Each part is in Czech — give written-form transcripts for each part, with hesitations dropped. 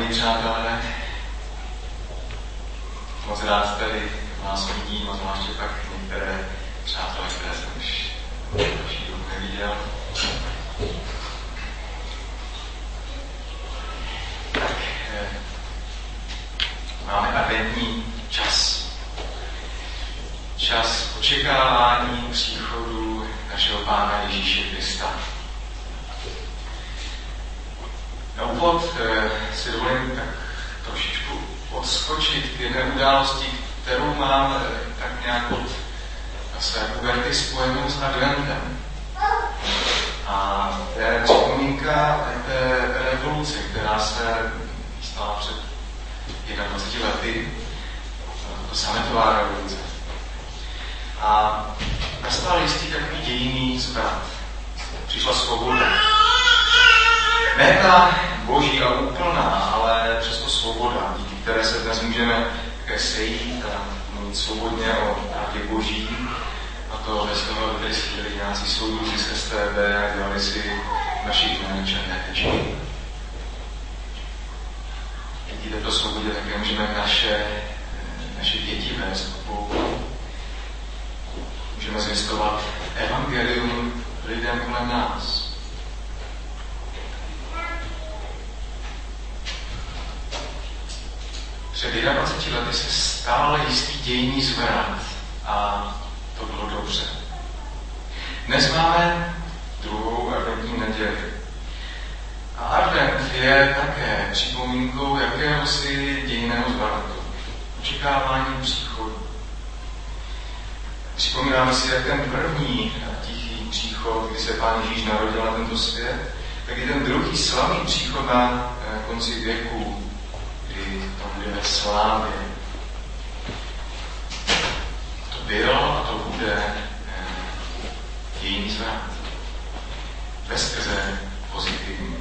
milí přátelé, moc rád tady vás vidím, a zvláště pak některé přátelé, které jsem už další dobu neviděl. Tak, máme adventní čas. Čas očekávání příchodu našeho Pána Ježíše Krista. Na úvod si dovolím tak trošičku odskočit k jedné události, kterou mám tak nějak od své puberty spojenou s adventem. A to je připomínka té revoluce, která se stala před 21 lety, to sametová revoluce. A nastal jistý takový dějinný zvrat. Přišla svoboda. Ne ta boží a úplná, ale přesto svoboda, díky které se dnes můžeme sejít a mluvit svobodně o pravdě boží. A to bez toho, aby chtěli nějací soudruzi z STB a dělali si našich jmen černé tečky. Díky této svobodě také můžeme naše děti vést k Bohu. Můžeme zvěstovat evangelium lidem kolem nás. Před 21 lety se stal jistý dějný zvrat a to bylo dobře. Dnes máme druhou adventní neděli. A advent je také připomínkou jakéhosi dějného zvratu. Očekávání příchodu. Připomínáme si, jak ten první tichý příchod, kdy se Pán Ježíš narodil na tento svět, tak i ten druhý slavný příchod na konci věku, kdy to bude ve slávě. To bylo a to bude dějný zvrat. Veskrze pozitivní.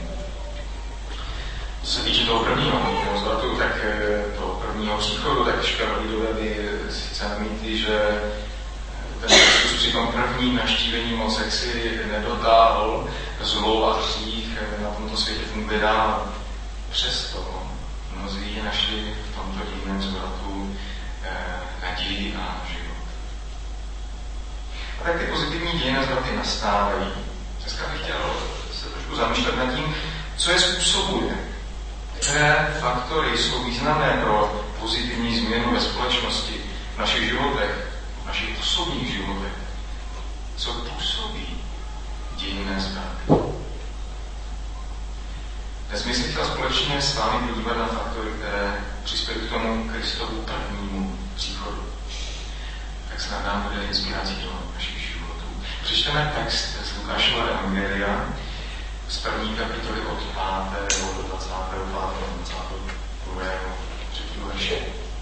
Co se týče toho prvního zvratu, tak toho prvního příchodu, tak škarovidové by sice namítli, že ten Kristus při tom prvním navštívení moc si nedotáhl zlou a hřích na tomto světě funguje dál. Přesto mnozí našli v tomto dějném zvratu naději a život. A tak ty pozitivní dějné zvraty nastávají. Dneska bych chtěl se trošku zamýšlet nad tím, co je způsobuje. Které faktory jsou významné pro pozitivní změnu ve společnosti, v našich životech, v našich osobních životech. Co působí dějinné zvraty? Dnes bych se chtěl společně s vámi podívat na faktory, které přispěly k tomu Kristovu prvnímu příchodu. Tak snad nám bude inspirací do našich životů. Přečteme text z Lukášova evangelia z první kapitoly od 5. do 25. 22. 3. verše.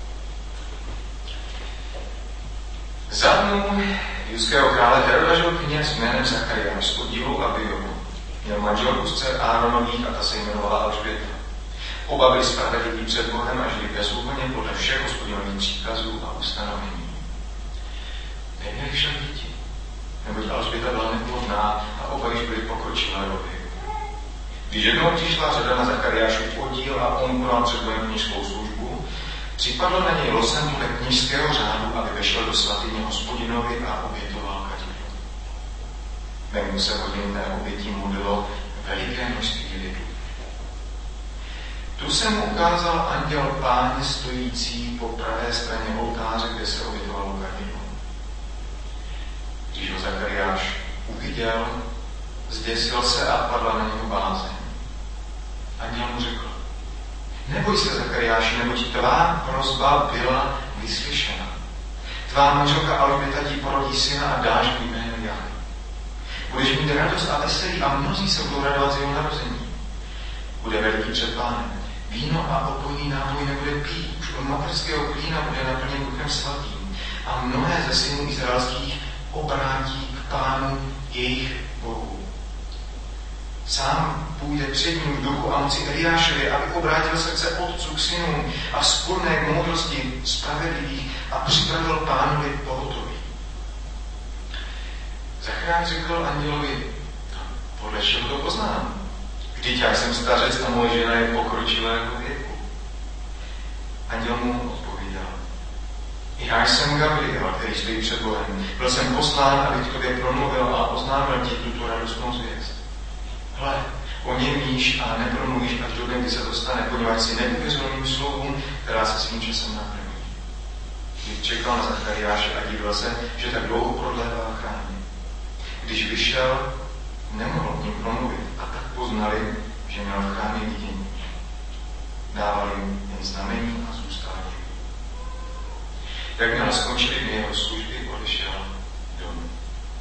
Za dnů judského krále Heroda žil kněz jménem Zachariáš z oddílu Abiovu. Měl manželku z dcer Áronových a ta se jmenovala Alžběta. Oba byli spravedliví před Bohem a žili bezúhonně podle všech Hospodinových příkazů a ustanovení. Neměli však děti, neboť Alžběta byla neplodná a oba již byli pokročilého věku. Když jednou přišla řada na Zachariášův oddíl a on konal před Bohem kněžskou službu, připadlo na něj losem podle kněžského řádu, aby vešel do svatyně Hospodinovi a obětoval kadidlo. Venku se hodinné obětí modlilo veliké množství lidu. Tu se mu ukázal anděl Páně stojící po pravé straně oltáře, kde se obětovalo kadidlo. Když ho Zachariáš uviděl, zděsil se a padla na něho bázeň. Anděl mu řekl: neboj se, Zachariáši, neboť tvá prosba byla vyslyšena. Tvá manželka Alžběta ti porodí syna a dáš mu jméno Jan. Budeš mít radost a veselí a mnozí se budou radovat z jeho narození. Bude veliký před Pánem. Víno a opojný nápoj nebude pít, už od materského klína bude naplněn Duchem Svatým a mnohé ze synů izraelských obrátí k Pánu jejich Bohu. Sám půjde před ním v duchu a moci Eliášovi, aby obrátil srdce otců k synům a vzpurné k moudrosti spravedlivých a připravil Pánovi pohotoví. Zachariáš řekl andělovi: podle čeho to poznám? Vždyť já jsem stařec a moje žena je pokročilého věku. Anděl mu odpověděl: já jsem Gabriel, který stojí před Bohem. Byl jsem poslán, abych k tobě promluvil a oznámil ti tuto radostnou zvěst. Hle, oněmíš a nepromluvíš až do dne, kdy se to stane, poněvadž si neuvěřil mým slovům, která se svým časem naplní. Když čekal na Zachariáše a díval se, že tak dlouho prodlévá v chrámě. Když vyšel, nemohl k ním promluvit a tak poznali, že měl v chrámě vidění. Dával jim jen znamení a zůstal jim. Jakmile skončili dny jeho služby, odešel domů.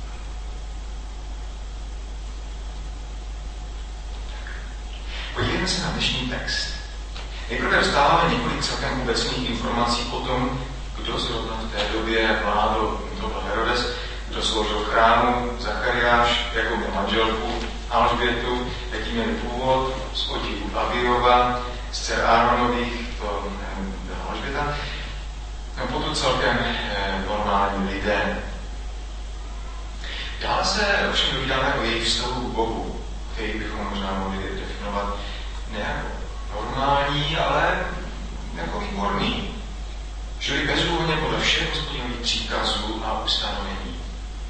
Podívejme se na dnešní text. Nejprve dostáváme několik celkem obecných informací o tom, kdo zrovna v té době vládl, to byl Herodes, kdo sloužil v chrámu, Zachariáš, jakou měl manželku, Alžbětu, jaký měl původ, z oddílu Abiova, z dcer Áronových, to byla Alžběta. No potom celkem normální lidé. Dále se ovšem dovídáme o jejich vztahu k Bohu, který bychom možná mohli definovat ne jako normální, ale jako výborný. Žili bezúhonně podle všech Hospodinových příkazů a ustanovení.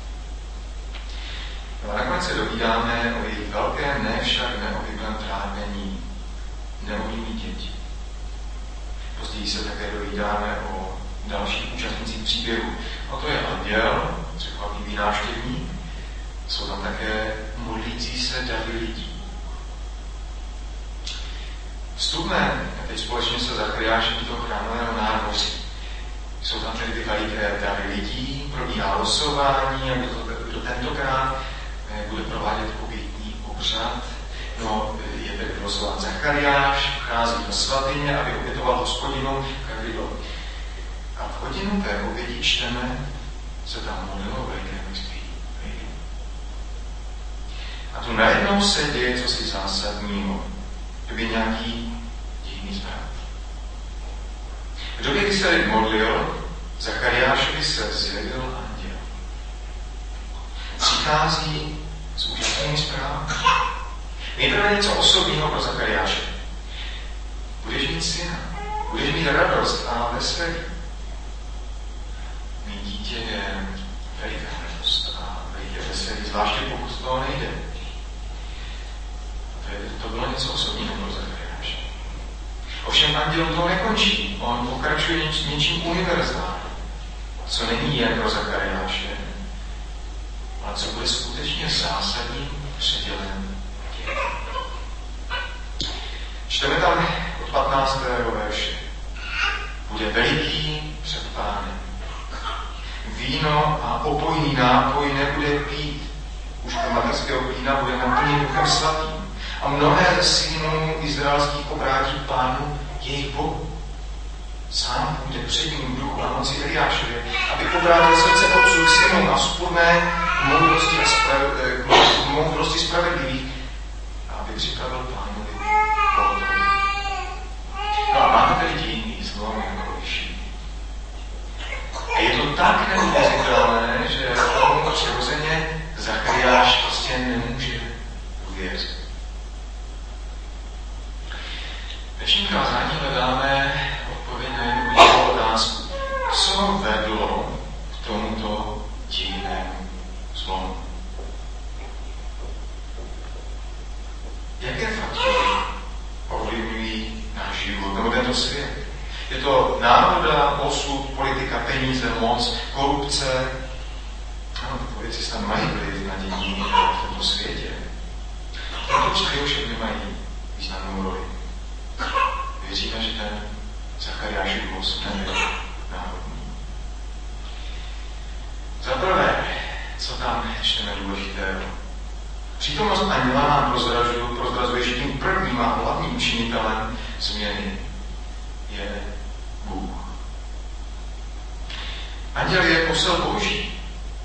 No a nakonec se dovídáme o jejich velkém, ne však neobvyklém trápení. Nemohli mít děti. Později se také dovídáme o dalších účastnících příběhu. A to je anděl, překvapivý návštěvník. Jsou tam také modlící se davy lidí. Vstupme teď společně se Zachariášem do toho chrámového nádvoří. Jsou tam tedy ty veliké davy lidí, probíhá losování a kdo tentokrát bude provádět obětní obřad. No, je tedy vylosován Zachariáš, vchází do svatyně, aby obětoval Hospodinu kavidlo. A v hodinu té oběti čteme, se tam modlilo veliké množství lidí. A tu najednou se děje cosi zásadního. To by nějaký divný zvrat. V době, kdy se lid modlil, Zachariášovi se zjevil anděl. Přichází s úžasnými zprávami. Nejprve něco osobního pro Zachariáše. Budeš mít syna, budeš mít radost a veselí. Mít dítě je veliká radost a veliké veselí, zvláště pokud toho nejde. To bylo něco osobního pro Zachariáše. Ovšem anděl toho nekončí. On pokračuje něčím univerzálním, co není jen pro Zachariáše, ale co bude skutečně zásadním předělem děje. Čteme tam od 15. verše. Bude veliký před Pánem. Víno a opojný nápoj nebude pít. Už po mateřského vína bude naplněn Duchem Svatým. A mnohé ze synů izraelských obrátí Pánu jejich Bohu. Sám bude před ním v duchu a moci Eliášově, aby obrátil srdce otců k synům a vzpůrné moudrosti spravedlivých, aby připravil Pánovi pohotoví. No a máme tady dějiny zlom jako liší. A je to tak neuvěřitelné, že tomu přirozeně Zachariáš prostě nemůže uvěřit. V dnešním kázání hledáme odpověď na jednu otázku. Co vedlo k tomuto divnému zlomu? Jaké faktory ovlivňují náš život nebo tento svět? Je to národa, osud, politika, peníze, moc, korupce? Ano, tyto věci tam mají vliv na dění v tomto světě. Tato příběhy však nemají významnou roli. Věříme, že ten Zachariášův hlas nebyl náhodný. Za prvé, co tam čteme důležitého? Přítomnost anděla nám prozrazuje, že tím prvním a hlavním činitelem změny je Bůh. Anděl je posel Boží.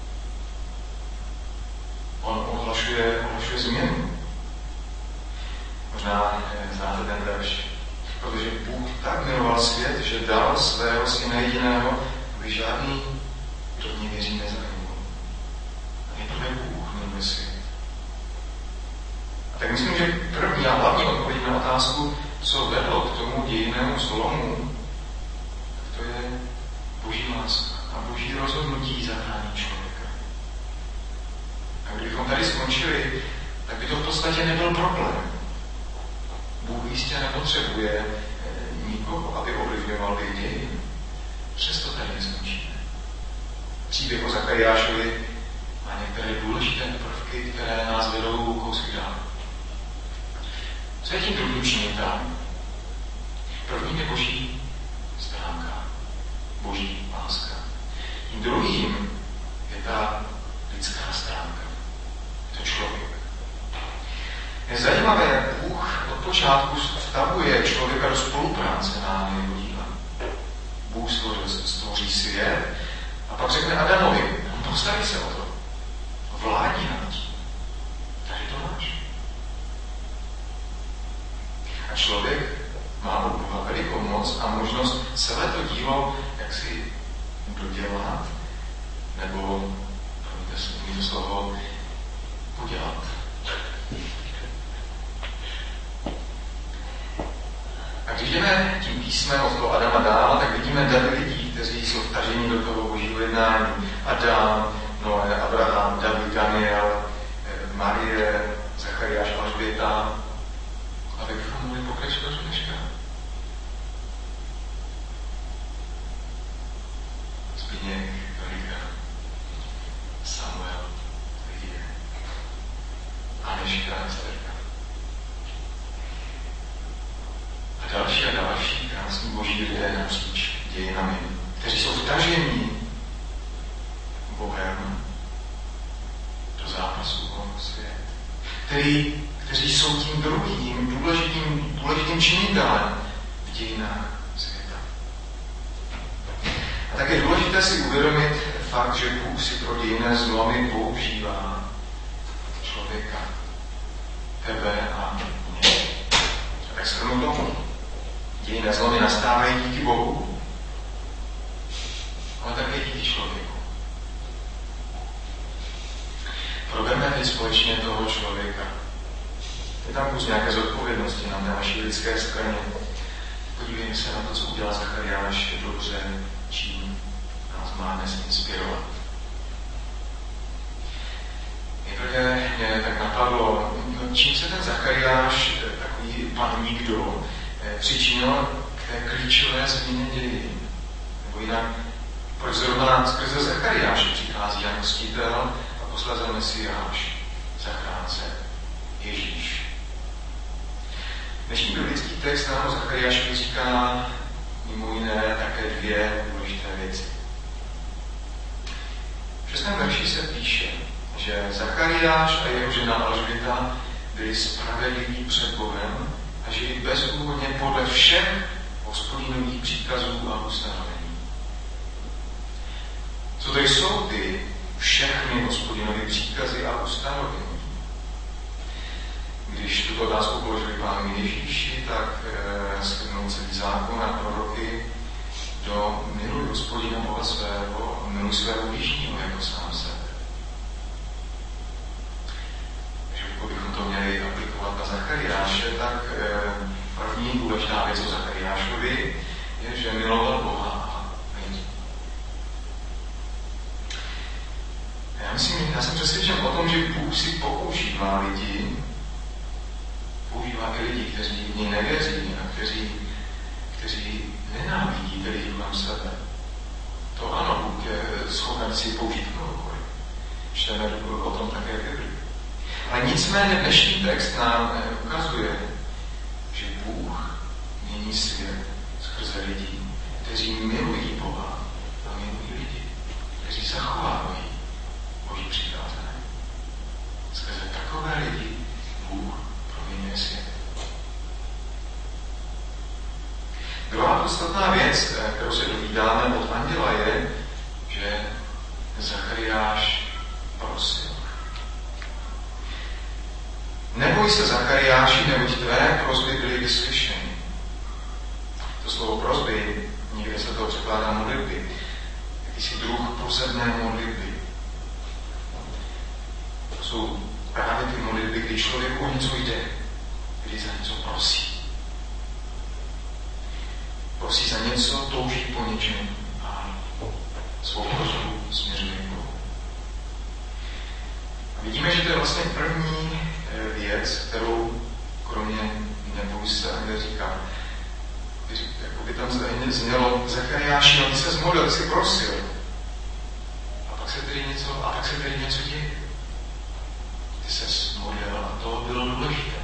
On ohlašuje změnu. Možná znáte ten verš. Protože Bůh tak miloval svět, že dal svého syna jediného, aby žádný, kdo v něj věří, nezahynul. A nejprve Bůh miluje svět. A tak myslím, že první a hlavní odpověď na otázku, co vedlo k tomu dějinnému zlomu, boží láska a boží rozhodnutí zachránit člověka. A kdybychom tady skončili, tak by to v podstatě nebyl problém. Bůh jistě nepotřebuje nikoho, aby ovlivňoval dějiny. Přesto tady neskončíme. Příběh o Zachariášovi má některé důležité prvky, které nás vedou kousky dál. Co je tím druhým činitelem? Prvním je boží stránka, boží láska. Tím druhým je ta lidská stránka. To člověk. Je zajímavé, jak Bůh od počátku vstavuje člověka do spolupráce na jeho díla. Bůh stvoří svět a pak řekne Adamovi, postaví se o to. Vládni nad tím. Tady to máš. A člověk má od Boha velikou moc a možnost celé to dílo jaksi dodělat, nebo promiňte slovo, udělat. A když jdeme tím písmem od toho Adama dál, tak vidíme davy lidí, kteří jsou vtaženi do toho božího jednání. Adam, Noé, Abraham, David, Daniel, Marie, Zachariáš, Alžběta. A tak bychom mohli pokračovat do dneška. Zbigněk, Velika, Samuel, Lidie, Aneška, Esterka. A další krásní boží lidé napříč dějinami, kteří jsou vtaženi Bohem do zápasu o svět, kteří jsou tím druhým důležitým činitelem v dějinách světa. A tak je důležité si uvědomit fakt, že Bůh si pro dějinné zlomy používá člověka, tebe a mě. A tak shrnu tomu. Dějinné zlomy nastávají díky Bohu, ale také díky člověku. Proberme teď společně toho člověka. Je tam kus nějaké zodpovědnosti na té naší lidské straně. Podívejme se na to, co udělá Zachariáš dobře, čím nás má dnes inspirovat. Nejprve mě tak napadlo, čím se ten Zachariáš, takový pan nikdo, přičinil k té klíčové změně dějin. Nebo jinak, proč zrovna skrze Zachariáše přichází Jan Křtitel a posléze Mesiáš, zachránce, Ježíš. Dnešní biblický text nám Zachariášovi říká mimo jiné také dvě důležité věci. V 6. verši se píše, že Zachariáš a jeho žena Alžběta byli spravedliví před Bohem a žili bezúhonně podle všech Hospodinových příkazů a ustanovení. Co to jsou ty všechny Hospodinovy příkazy a ustanovení? Když tuto otázku položili Pánu Ježíši, tak shrnul celý zákon a proroky do miluj Hospodina Boha svého, miluj svého bližního jako sám sebe. Takže pokud bychom to měli aplikovat na Zachariáše, tak první důležitá věc o Zachariášovi je, že miloval Boha a lidi. Já jsem přesvědčen o tom, že Bůh si používá lidi, používá i lidi, kteří v něj nevěří a kteří nenávidí tedy kolem sebe. To ano, Bůh je schopen si použít kohokoliv. Čteme o tom také v Biblii. Ale nicméně dnešní text nám ukazuje, že Bůh mění svět skrze lidí, kteří milují Boha a milují lidi, kteří zachovávají Boží přikázání. Skrze takové lidi Bůh proměňuje svět. Druhá podstatná věc, kterou se dovídáme od anděla, je, že Zachariáš prosil. Neboj se, Zachariáši, neboť tvé prosby byly vyslyšeny. To slovo prosby, někde se to překládá modlitby, jakýsi druh pozemné modlitby. To jsou právě ty modlitby, kdy člověku o něco jde, kdy za něco prosí. Prosí za něco, touží po něčem a svou prosbu směřuje k Bohu. A vidíme, že to je vlastně první věc, kterou kromě neboj se Angel říká. Jako by tam znělo Zachariáši, no ty se zmodlil, ty jsi prosil. A pak se tedy něco děje. Ty se zmodlil a to bylo důležité.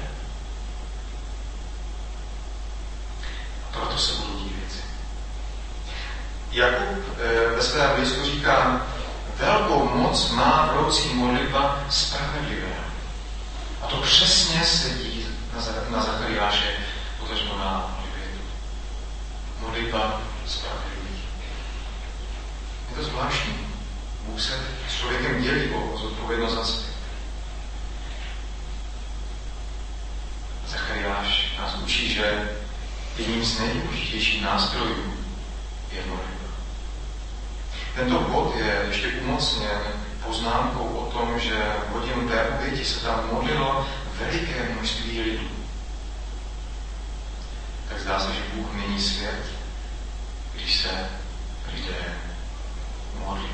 A proto se budou dít věci. Jakub ve svém listu říká, velkou moc má vroucí modlitba spravedlivého. A to přesně sedí na Zachariáše, potažmo na Livětu. Modlitba spravedlivých. Je to zvláštní. Bůh se s člověkem dělí o zodpovědnost za svět. Zachariáš nás učí, že jedním z nejdůležitějších nástrojů je modlitba. Tento bod je ještě umocněn poznámkou o tom, že v hodinu té oběti se tam modlilo veliké množství lidí. Tak zdá se, že Bůh mění svět, když se lidé modlí.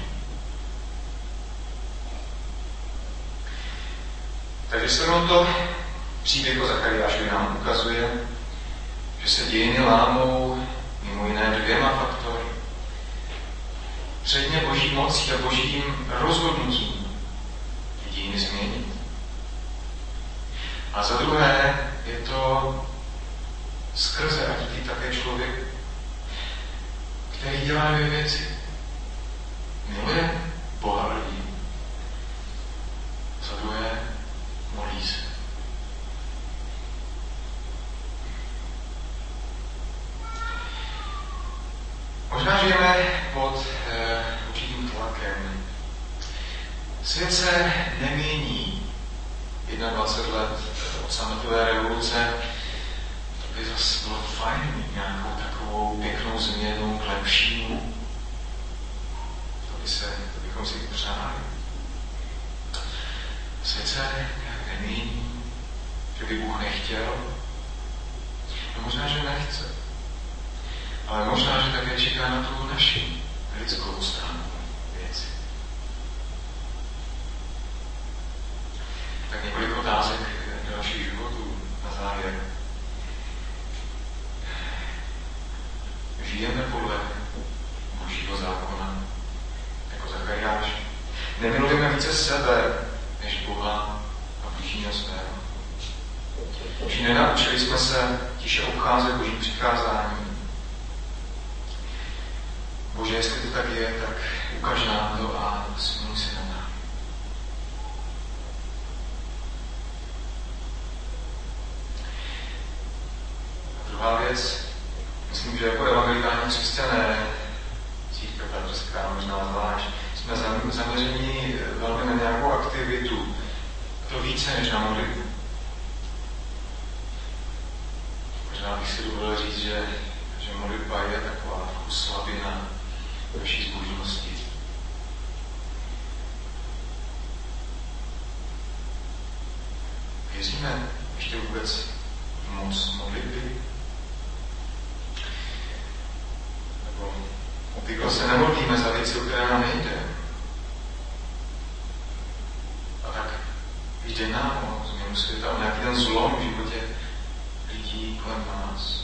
Takže se to příběh o Zachariášovi nám ukazuje, že se dějiny lámou mimo jiné dvěma faktory. Předně boží mocí a božím rozhodnutím dějiny změnit. A za druhé je to skrze a díky také člověk, který dělá dvě věci. Miluje Boha lidí. Za druhé modlí se. Možná žijeme pod určitým tlakem. Svět se nemění 21 let od sametové revoluce. To by zase bylo fajn mít nějakou takovou pěknou změnu k lepšímu. To bychom si přáli. Svět se nějak nemění, že by Bůh nechtěl. No možná, že nechce. Ale možná, že také čeká na tu naši lidskou stránku věci. Tak několik otázek do našich životů na závěr. Žijeme podle Božího zákona, jako Zachariáš. Nemilujeme více sebe, než Boha a blížního svého. Či nenaučili jsme se tiše obcházet Boží přikázání. Bože, jestli to tak je, tak ukaž nám to a smiluj se nad námi. A druhá věc, myslím, že jako evangelikální křesťané, církev bratrská možná zvlášť, jsme zaměření velmi na nějakou aktivitu. To více než na modlitbu. Možná bych si dovolil říct, že modlitba je taková slabina naší zbožnosti. Věříme ještě vůbec moc modlitby? Nebo obvykle se nemodlíme za věci, o které nám nejde. A tak jde nám o změnu světa, o nějaký ten zlom v životě lidí kolem nás.